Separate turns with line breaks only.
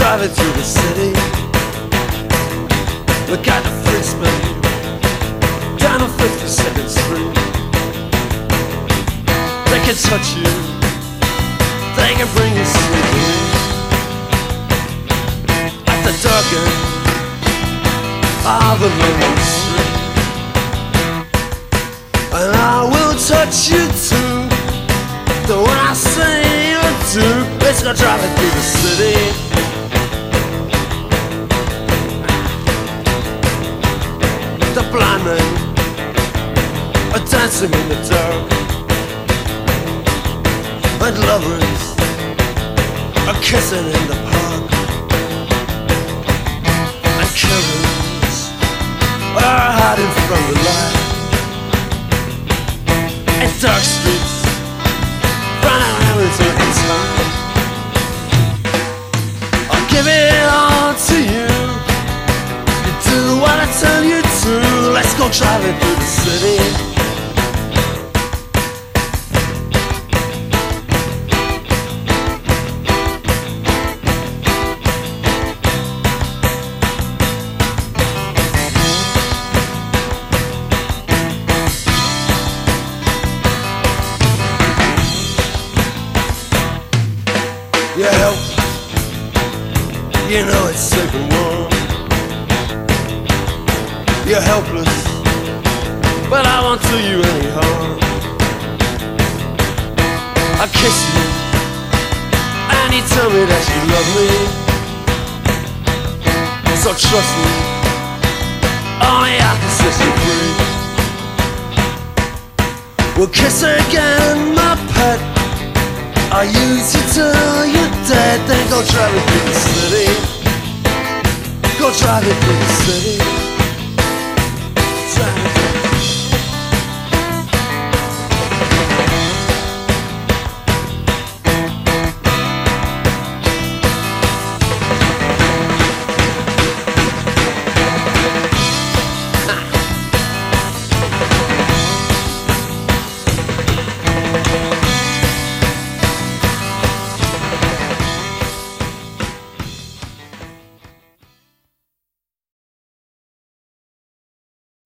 driving through the city. Look at the freaks, man, down on 52nd Street. They can touch you, they can bring you sleep. At the dark end of the main street, and I will touch you too. Though when I say you do, let's go driving through the city. The blind men are dancing in the dark, and lovers are kissing in the park, and killers are hiding from the light, and dark streets running around until it's time. I'll give it all to you. You do what I tell you to. Let's go driving through the city. Your help, you know it's sick and warm. You're helpless, but I won't do you any harm. I kiss you, and you tell me that you love me. So trust me, only I can set you free. We'll kiss again, my pet. I'll use you till you're dead. Then go driving through the city. Go driving through the city.